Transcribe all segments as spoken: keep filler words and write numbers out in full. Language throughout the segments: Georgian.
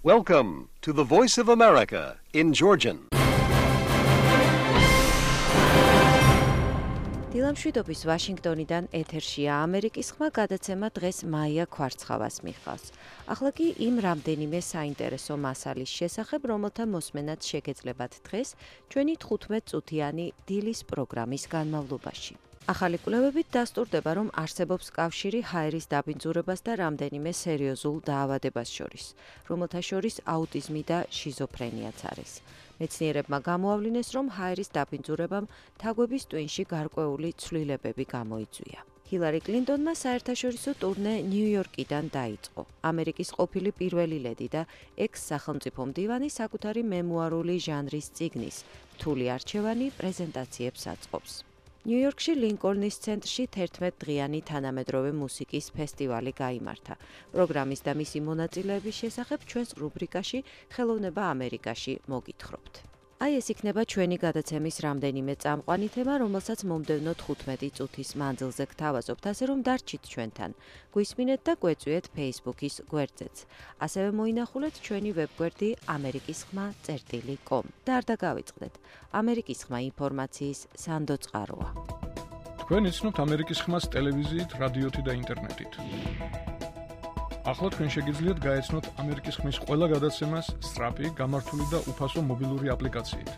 Welcome to the Voice of America in Georgian. დილამშვიდობის ვაშინგტონიდან ეთერშია ამერიკის ხმა გადაცემა დღეს მაია ქვარცხავას მიჰყავს. ახლა კი იმ რამდენიმე საინტერესო მასალის შესახებ, რომელთა მოსმენაც შეგეძლებათ დღეს ჩვენი თხუთმეტ წუთიანი დილის პროგრამის განმავლობაში. ახალი კვლევებით დასტურდება, რომ არსებობს კავშირი ჰაერის დაბინძურებას და რამდენიმე სერიოზულ დაავადებას შორის, რომელთა შორის აუტიზმი და შიზოფრენიაც არის. მეცნიერებმა გამოავლინეს, რომ ჰაერის დაბინძურებამ თაგვების ტვინში გარკვეული ცვლილებები გამოიწვია. ჰილარი კლინტონმა საერთაშორისო ტურნე ნიუ-იორკიდან დაიწყო. ამერიკის ყოფილი პირველი ლედი და ექს-სახელმწიფო მდივანი საკუთარი მემუარული ჟანრის წიგნის რთული არჩევანი პრეზენტაციებს აწყობს. ნიუ-იორკში ლინკოლნის ცენტრში თერთმეტდღიანი თანამედროვე მუსიკის ფესტივალი გაიმართა. პროგრამის და მისი მონაწილეების შესახებ ჩვენს რუბრიკაში ხელოვნება ამერიკაში მოგითხრობთ. აი ეს იქნება ჩვენი გადაცემის რამდენიმე წამყვანი თემა, რომელსაც მომდევნო თხუთმეტი წუთის მანძილზე გთავაზობთ, ასე რომ დარჩით ჩვენთან. გვისმინეთ და გვეწვიეთ Facebook-ის გვერდზეც. ასევე მოინახულეთ ჩვენი ვებგვერდი ამერიკის ხმა წერტილი კომ. და არ დაგავიწყდეთ, ამერიკის ხმა ინფორმაციის სანდო წყაროა. თქვენ იცნობთ ამერიკის ხმას ტელევიზიით, რადიოთი და ინტერნეტით. ახლა თქვენ შეგიძლიათ გაეცნოთ ამერიკის ხმის ყველა გადაცემას სწრაფი, გამართული და უფასო მობილური აპლიკაციით.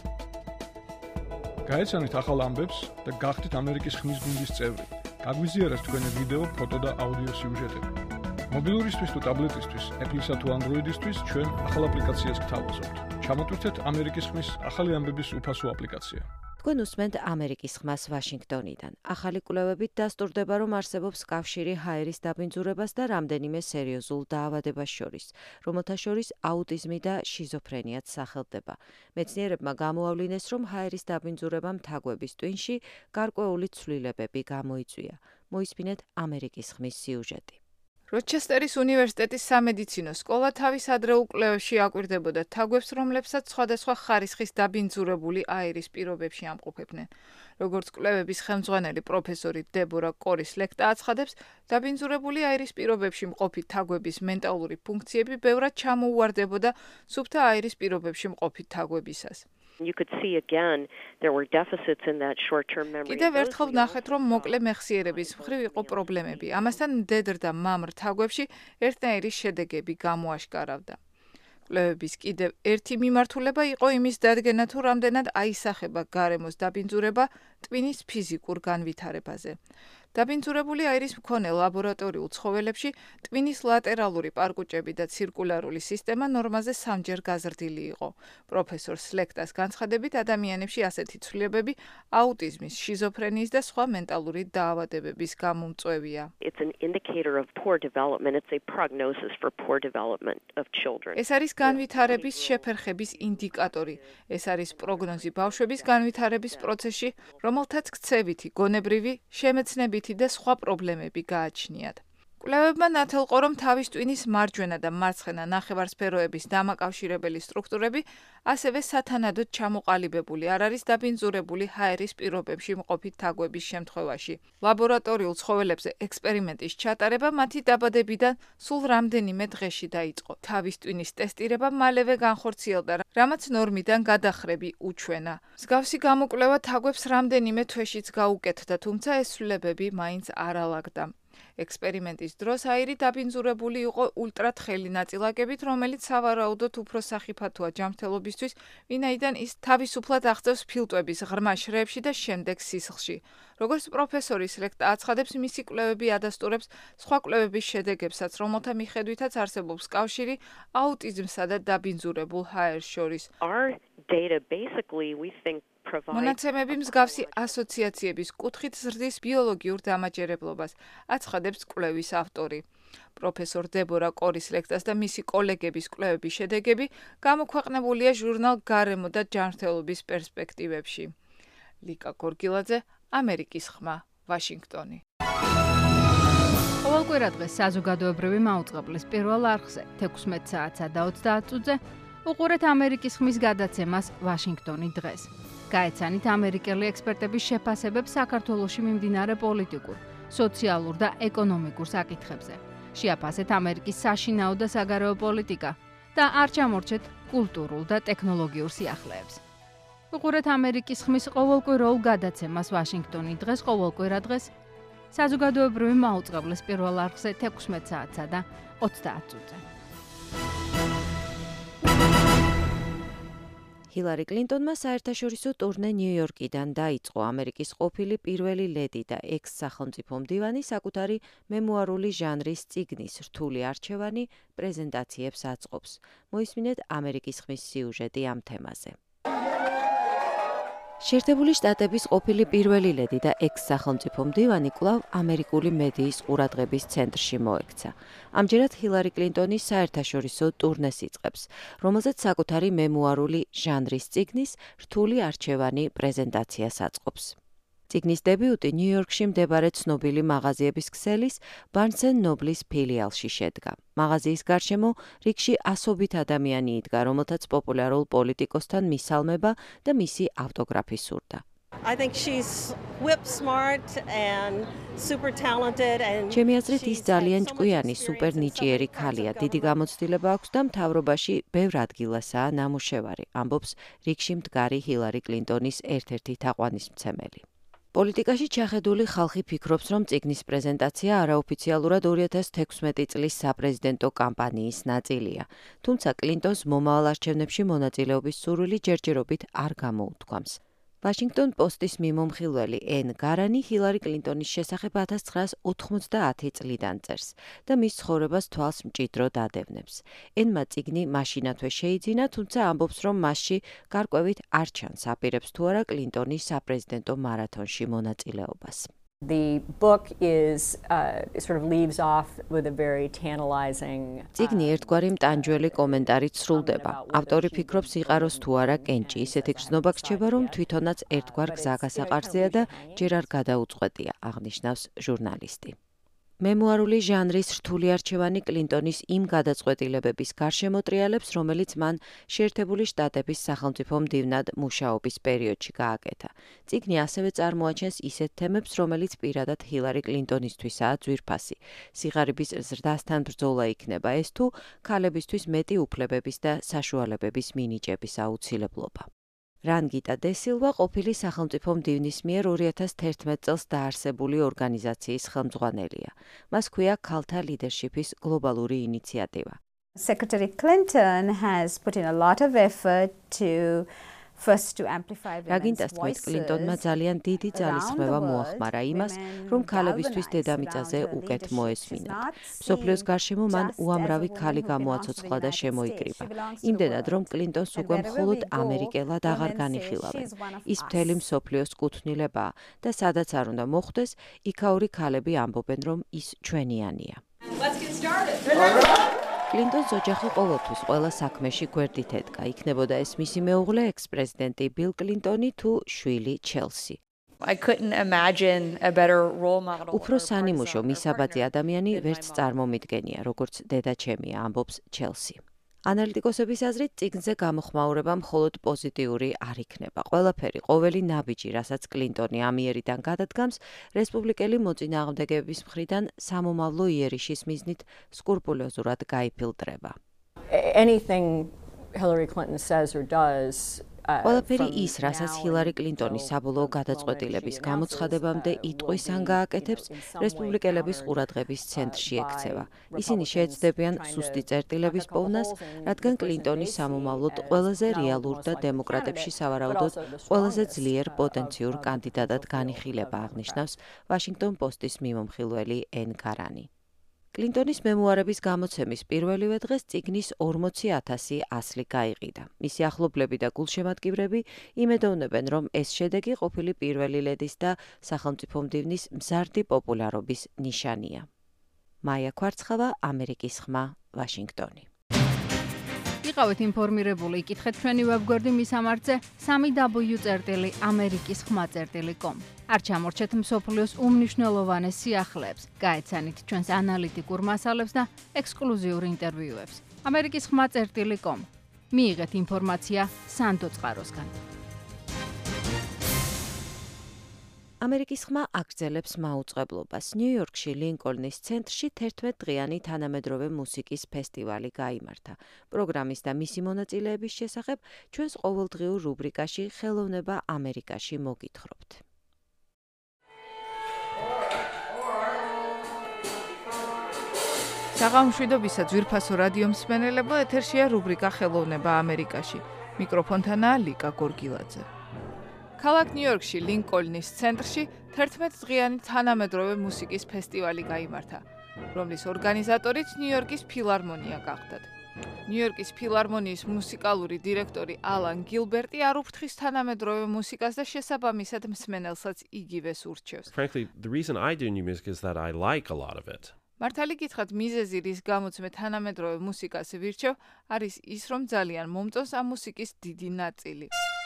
გაეცანით ახალ ამბებს და გახდით ამერიკის ხმის გუნდის წევრი. გაგვიზიარეთ თქვენი ვიდეო, ფოტო და აუდიო სიუჟეტები. მობილურისთვის თუ ტაბლეტისთვის, Apple-ისა თუ Android-ისთვის ჩვენ ახალ აპლიკაციას გთავაზობთ. ჩამოტვირთეთ ამერიკის ხმის ახალი ამბების უფასო აპლიკაცია. თქვენ უსმენთ ამერიკის ხმას ვაშინგტონიდან. ახალი კვლევებით დასტურდება, რომ არსებობს კავშირი ჰაერის დაბინძურებას და რამდენიმე სერიოზულ დაავადებას შორის, რომელთა შორის აუტიზმი და შიზოფრენიაც სახელდება. მეცნიერებმა გამოავლინეს, რომ ჰაერის დაბინძურებამ თაგვების ტვინში გარკვეული ცვლილებები გამოიწვია. მოისმინეთ ამერიკის ხმის სიუჟეტი. როჩესტერის უნივერსიტეტის სამედიცინო სკოლა თავის ადრეულ კვლევებში აკვირდებოდა თაგვებს, რომლებსაც სხვადასხვა ხარისხის დაბინძურებული აირის პირობებში ამყოფებდნენ. როგორც კვლევების ხელმძღვანელი პროფესორი დებორა კორის-ლექტა აცხადებს, დაბინძურებული აირის პირობებში მყოფი თაგვების მენტალური ფუნქციები ბევრად ჩამოუვარდებოდა სუფთა აირის პირობებში მყოფი თაგვებისას. You could see again there were deficits in that short-term memory. კიდევ ერთხელ ნახეთ, რომ მოკლე მეხსიერების მხრივ იყო პრობლემები. ამასთან მდედრ და მამრ თაგვებში ერთნაირი შედეგები გამოაშკარავდა. კვლევების კიდევ ერთი მიმართულება იყო იმის დადგენა, თუ რამდენად აისახება გარემოს დაბინძურება ტვინის ფიზიკურ განვითარებაზე. დაბინძურებული აირის მქონე ლაბორატორიულ ცხოველებში ტვინის ლატერალური პარკუჭები და ცირკულარული სისტემა ნორმაზე სამჯერ გაზრდილი იყო. პროფესორ სლექტას განცხადებით, ადამიანებში ასეთი ცვლილებები აუტიზმის, შიზოფრენიის და სხვა მენტალური დაავადებების გამომწვევია. It's an indicator of poor development. It's a prognosis for poor development of children. ეს არის განვითარების შეფერხების ინდიკატორი. ეს არის პროგნოზი ბავშვების განვითარების პროცესში, რომელთაც ქცევითი, გონებრივი, შემეცნებითი და სხვა პრობლემები გააჩნიათ. კვლევებმა ნათელყო, რომ თავის ტვინის მარჯვენა და მარცხენა ნახევარსფეროების დამაკავშირებელი სტრუქტურები ასევე სათანადოდ ჩამოყალიბებული არ არის დაბინძურებული ჰაერის პირობებში მყოფი თაგვების შემთხვევაში. ლაბორატორიულ ცხოველებზე ექსპერიმენტის ჩატარება მათი დაბადებიდან სულ რამდენიმე დღეში დაიწყო. თავის ტვინის ტესტირება მალევე განხორციელდა, რამაც ნორმიდან გადახრები უჩვენა. მსგავსი გამოკვლევა თაგვებს რამდენიმე თვეშიც გაუკეთდა, თუმცა ეს ცვლილებები მაინც არ ალაგდა. ექსპერიმენტის დროს აირი დაბინძურებული იყო ულტრათხელი ნაწილაკებით, რომელიც სავარაუდოდ უფრო სახიფათოა ჯანმრთელობისთვის, ვინაიდან ის თავისუფლად აღწევს ფილტვების ღრმა შრეებში და შემდეგ სისხლში. როგორც პროფესორი სლექტა აცხადებს, მისი კვლევები ადასტურებს სხვა კვლევების შედეგებსაც, რომელთა მიხედვითაც არსებობს კავშირი აუტიზმსა და დაბინძურებულ ჰაერს შორის. Our data basically we think მონაცემები მსგავსი ასოციაციების კუთხით ზრდის ბიოლოგიურ დამაჯერებლობას, აცხადებს კვლევის ავტორი. პროფესორ დებორა კორის-ლექტას და მისი კოლეგების კვლევების შედეგები გამოქვეყნებულია ჟურნალ გარემო და ჯანმრთელობის პერსპექტივებში. ლიკა გორგილაძე, ამერიკის ხმა, ვაშინგტონი. ყოველკვირა დღეს საზოგადოებრივი მაუწყებლის პირველ არხზე თექვსმეტ საათსა და ოცდაათ წუთზე უყურეთ ამერიკის ხმის გადაცემას ვაშინგტონი დღეს. გაეცანით ამერიკელი ექსპერტების შეფასებებს საქართველოში მიმდინარე პოლიტიკურ, სოციალურ და ეკონომიკურ საკითხებზე. შეაფასეთ ამერიკის საშინაო და საგარეო პოლიტიკა, და არ ჩამორჩეთ კულტურულ და ტექნოლოგიურ სიახლეებს. უყურეთ ამერიკის ხმის ყოველკვირეულ გადაცემას ვაშინგტონი დღეს ყოველკვირა დღეს საზოგადოებრივი მაუწყებლის პირველ არხზე თექვსმეტ საათსა და ოცდაათ წუთზე. ჰილარი კლინტონმა საერთაშორისო ტურნე ნიუ-იორკიდან დაიწყო. ამერიკის ყოფილი პირველი ლედი და ექს-სახელმწიფო მდივანი საკუთარი მემუარული ჟანრის წიგნის რთული არჩევანი პრეზენტაციებს აწყობს. მოისმინეთ ამერიკის ხმის სიუჟეტი ამ თემაზე. შეერთებული შტატების ყოფილი პირველი ლედი და ექს-სახელმწიფო მდივანი კვლავ ამერიკული მედიის ყურადღების ცენტრში მოექცა. ამჯერად ჰილარი კლინტონი საერთაშორისო ტურნეს იწყებს, რომელზეც საკუთარი მემუარული ჟანრის წიგნის რთული არჩევანი პრეზენტაციას აწყობს. წიგნის დებიუტი ნიუ-იორკში მდებარე ცნობილი მაღაზიების ქსელის Barnes and Noble's ფილიალში შედგა. მაღაზიის გარშემო რიგში ასობით ადამიანი იდგა, რომელთაც პოპულარულ პოლიტიკოსთან მისალმება და მისი ავტოგრაფი სურდა. I think she's whip smart and super talented and ჩემი აზრით ის ძალიან ჭკვიანი, სუპერ ნიჭიერი ქალია. დიდი გამოცდილება აქვს და მთავრობაში ბევრ ადგილასაა ნამუშევარი, ამბობს რიგში მდგარი ჰილარი კლინტონის ერთ-ერთი თაყვანისმცემელი. პოლიტიკაში ჩახედული ხალხი ფიქრობს, რომ წიგნის პრეზენტაცია არაოფიციალურად ორი ათას თექვსმეტი წლის საპრეზიდენტო კამპანიის ნაწილია. თუმცა კლინტონს მომავალ არჩევნებში მონაწილეობის სურვილი ჯერჯერობით არ გამოუთქვამს. Washington Post-ის მიმომხილველი ენ გარანი ჰილარი კლინტონის შესახებ ათას ცხრაას ოთხმოცდაათი წლიდან წერს და მის ცხოვრებას თვალს მჭიდროდ ადევნებს. ენმა წიგნი მაშინათვე შეიძინა, თუმცა ამბობს, რომ მასში გარკვევით არ ჩანს აპირებს თუ არა კლინტონის საპრეზიდენტო მარათონში მონაწილეობას. The book is uh, sort of leaves off with a very tantalizing. წიგნი ერთგვარი მტანჯველი კომენტარით სრულდება. ავტორი ფიქრობს იყაროს თუ არა კენჭი, ისეთი გრძნობა გრჩება, რომ თვითონაც ერთგვარ გზაგასაყარზეა და ჯერ არ გადაუწყვეტია, აღნიშნავს ჟურნალისტი. მემუარული ჟანრის რთული არჩევანი კლინტონის იმ გადაწყვეტილებების გარშემო ტრიალებს, რომელიც მან შეერთებული შტატების სახელმწიფო მდივნად მუშაობის პერიოდში გააკეთა. წიგნი ასევე წარმოაჩენს ისეთ თემებს, რომელიც პირადად ჰილარი კლინტონისთვისაა ძვირფასი. სიღარიბის ზრდასთან ბრძოლა იქნება ეს თუ ქალებისთვის მეტი უფლებების და საშუალებების მინიჭების აუცილებლობა. რანგიტა დე სილვა ყოფილი სახელმწიფო მდივნის მიერ ორი ათას თერთმეტ წელს დაარსებული ორგანიზაციის ხელმძღვანელია. მას ჰქვია ქალთა ლიდერშიპის გლობალური ინიციატივა. Secretary Clinton has put in a lot of effort to first to amplify რაგინტას თქმით, კლინტონმა ძალიან დიდი ძალისხმევა მოახმარა იმას, რომ ქალებისთვის დედამიწაზე უკეთ მოესმინათ. მსოფლიოს გარშემო მან უამრავი ქალი გამოაცოცხლა და შემოიკრიბა. იმდენად, რომ კლინტონს უკვე მხოლოდ ამერიკელად აღარ განიხილავენ. ის მთელი მსოფლიოს კუთვნილებაა და სადაც არ უნდა მოხვდეს, იქაური ქალები ამბობენ, რომ ის ჩვენიანია. კლინტონს ოჯახი ყოველთვის ყველა საქმეში გვერდით ედგა. იქნებოდა ეს მისი მეუღლე ექს-პრეზიდენტი ბილ კლინტონი თუ შვილი ჩელსი. I couldn't imagine a better role model. უფრო სანიმუშო მისაბაძი ადამიანი ვერც წარმომიდგენია, როგორც დედა ჩემია, ამბობს ჩელსი. ანალიტიკოსების აზრით, წიგნზე გამოხმაურება მხოლოდ პოზიტიური არ იქნება. ყველაფერი, ყოველი ნაბიჯი, რასაც კლინტონი ამიერიდან გადადგამს, რესპუბლიკელი მოწინააღმდეგეების მხრიდან სამომავლო იერიშის მიზნით სკრუპულოზურად გაიფილტრება. Anything Hillary Clinton says or does ყველაფერი ის, რასაც ჰილარი კლინტონი საბოლოო გადაწყვეტილების გამოცხადებამდე იტყვის ან გააკეთებს, რესპუბლიკელების ყურადღების ცენტრში ექცევა. ისინი შეეცდებიან სუსტი წერტილების პოვნას, რადგან კლინტონის სამომავლოდ ყველაზე რეალურ და დემოკრატებში სავარაუდოდ ყველაზე ძლიერ პოტენციურ კანდიდატად განიხილება, აღნიშნავს Washington Post-ის მიმომხილველი ენ გარანი. კლინტონის მემუარების გამოცემის პირველივე დღეს წიგნის ორმოცი ათასი ასლი გაიყიდა. მისი ახლობლები და გულშემატკივრები იმედოვნებენ, რომ ეს შედეგი ყოფილი პირველი ლედის და სახელმწიფო მდივნის მზარდი პოპულარობის ნიშანია. მაია კვარცხავა, ამერიკის ხმა, ვაშინგტონი. იყავით ინფორმირებული, იკითხეთ ჩვენი ვებგვერდი მისამართზე სამი დაბლიუ წერტილი ამერიკის ხმა წერტილი კომ. არ ჩამორჩეთ მსოფლიოს უმნიშვნელოვანეს სიახლეებს, გაეცანით ჩვენს ანალიტიკურ მასალებს და ექსკლუზიურ ინტერვიუებს. ამერიკის ხმა წერტილი კომ. მიიღეთ ინფორმაცია სანდო წყაროსგან. ამერიკის ხმა აგრძელებს მაუწყებლობას. ნიუ-იორკში ლინკოლნის ცენტრში თერთმეტდღიანი თანამედროვე მუსიკის ფესტივალი გაიმართა. პროგრამის და მისი მონაწილეების შესახებ ჩვენს ყოველდღიურ რუბრიკაში ხელოვნება ამერიკაში მოგითხრობთ. საღამოშვიდობისა ძვირფასო რადიო მსმენელებო, ეთერშია რუბრიკა ხელოვნება ამერიკაში. მიკროფონთანაა ლიკა გორგილაძე. ქალაქ ნიუ-იორკში ლინკოლნის ცენტრში თერთმეტდღიანი თანამედროვე მუსიკის ფესტივალი გაიმართა, რომლის ორგანიზატორიც ნიუ-იორკის ფილარმონია გახდათ. ნიუ-იორკის ფილარმონიის მუსიკალური დირექტორი ალან გილბერტი არ უფრთხის თანამედროვე მუსიკას და შესაბამისად მსმენელსაც იგივეს ურჩევს. Frankly, the reason I do new music is that I like a lot of it. მართალი გითხრათ, მიზეზი, რის გამოც მე თანამედროვე მუსიკას ვირჩევ, არის ის, რომ ძალიან მომწონს ამ მუსიკის დიდი ნაწილი.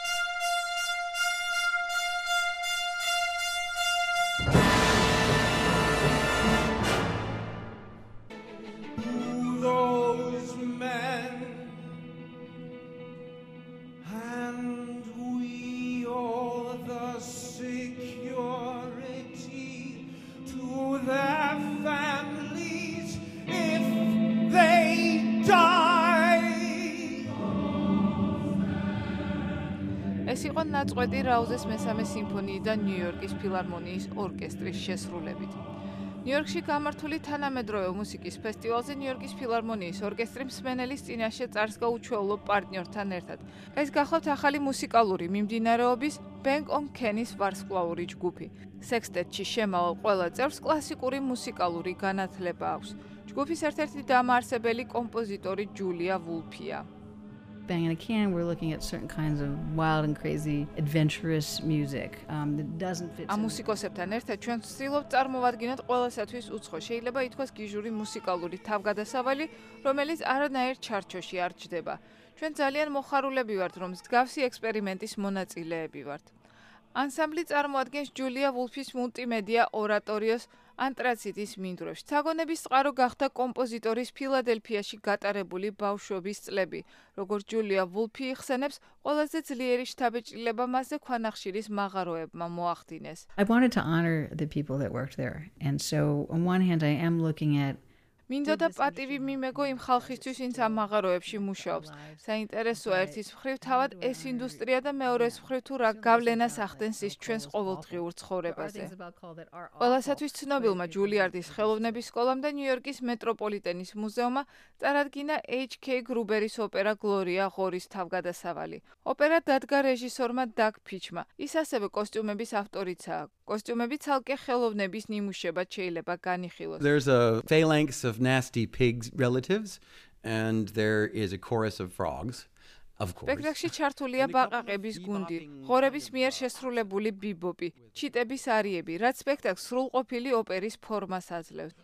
ეს იყო ნაწყვეტი რაუზეს მესამე სიმფონიიდან ნიუ-იორკის ფილარმონიის ორკესტრის შესრულებით. ნიუ-იორკში გამართული თანამედროვე მუსიკის ფესტივალზე ნიუ-იორკის ფილარმონიის ორკესტრი მსმენელის წინაშე წარსდგა უჩვეულო პარტნიორთან ერთად. ეს გახლავთ ახალი მუსიკალური მიმდინარეობის Bank on Kenny-ის ვარსკვლავური ჯგუფი. სექსტეტში შემავალ ყველა წევრს კლასიკური მუსიკალური განათლება აქვს. ჯგუფის ერთ-ერთი დამაარსებელი კომპოზიტორი ჯულია ვულფია. Bang and Can, we're looking at certain kinds of wild and crazy adventurous music um, that doesn't fit. ამ მუსიკოსებთან ერთად ჩვენ ვცდილობთ წარმოვადგინოთ ყველასათვის უცხო, შეიძლება ითქვას გიჟური მუსიკალური თავგადასავალი, რომელიც არანაირ ჩარჩოში არ ჯდება. ჩვენ ძალიან მოხარულები ვართ, რომ მსგავსი ექსპერიმენტის მონაწილეები ვართ. ანსამბლი წარმოადგენს ჯულია ვულფის მულტიმედია ორატორიოს ანტრაციტის მინდვრებში. საგონების წყარო გახდა კომპოზიტორის ფილადელფიაში გატარებული ბავშვობის წლები. როგორც ჯულია ვულფი იხსენებს, ყველაზე ძლიერი შთაბეჭდილება მასზე ქვანახშირის მაღაროებმა მოახდინეს. I wanted to honor the people that worked there. And so on one hand I am looking at მინდოდა პატივი მიმეგო იმ ხალხისთვის, ვინც ამ მაღაროებში მუშაობს. საინტერესოა ერთის მხრივ თავად ეს ინდუსტრია და მეორეს მხრივ თუ რა გავლენას ახდენს ის ჩვენს ყოველდღიურ ცხოვრებაზე. ყველასათვის ცნობილმა ჯულიარდის ხელოვნების სკოლამ და ნიუ-იორკის მეტროპოლიტენის მუზეუმმა წარადგინა H K გრუბერის ოპერა გლორია ღორის თავგადასავალი. ოპერა დადგა რეჟისორმა დაგ ფიჩმა. ის ასევე კოსტიუმების ავტორიცაა. კოსტიუმები ცალკე ხელოვნების ნიმუშებად შეიძლება განიხილოს. There's a phalanx of nasty pigs relatives and there is a chorus of frogs. Of course. სპექტაკლში ჩართულია ბაყაყების გუნდი, ღორების მიერ შესრულებული ბიბოპი, ჩიტების არიები, რაც სპექტაკლს სრულყოფილი ოპერის ფორმას აძლევს.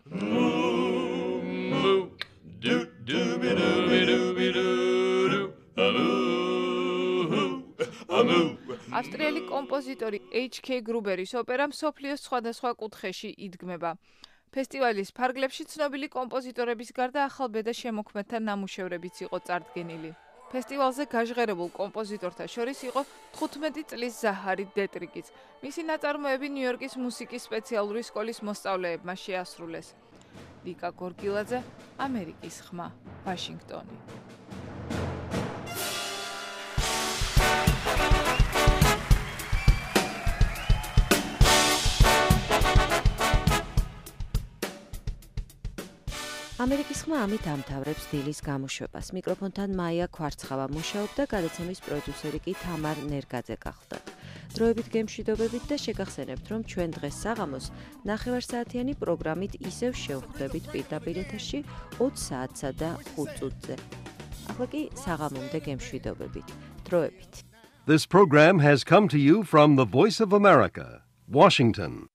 ავსტრიელი კომპოზიტორი H K გრუბერის ოპერა მსოფლიოს სხვადასხვა კუთხეში იდგმება. ფესტივალის ფარგლებში ცნობილი კომპოზიტორების გარდა ახალბედა შემოქმედთა ნამუშევრებიც იყო წარდგენილი. ფესტივალზე გაჟღერებულ კომპოზიტორთა შორის იყო თხუთმეტი წლის ზაჰარი დეტრიკიც. მისი ნაწარმოები ნიუ-იორკის მუსიკის სპეციალური სკოლის მოსწავლეებმა შეასრულეს. ლიკა გორგილაძე, ამერიკის ხმა, ვაშინგტონი. ამერიკის ხმა ამით ამთავრებს დილის გამოშვებას. მიკროფონთან მაია ქვარცხავა მუშაობდა, გადაცემის პროდიუსერი კი თამარ ნერგაძე გახდა. დროებით გემშვიდობებით და შეგახსენებთ, რომ ჩვენ დღეს საღამოს ნახევარსაათიანი პროგრამით ისევ შევხვდებით პირდაპირ ეთერში ოცი საათსა და ხუთ წუთზე. ახლა კი საღამომდე გემშვიდობებით. დროებით. This program has come to you from the Voice of America, Washington.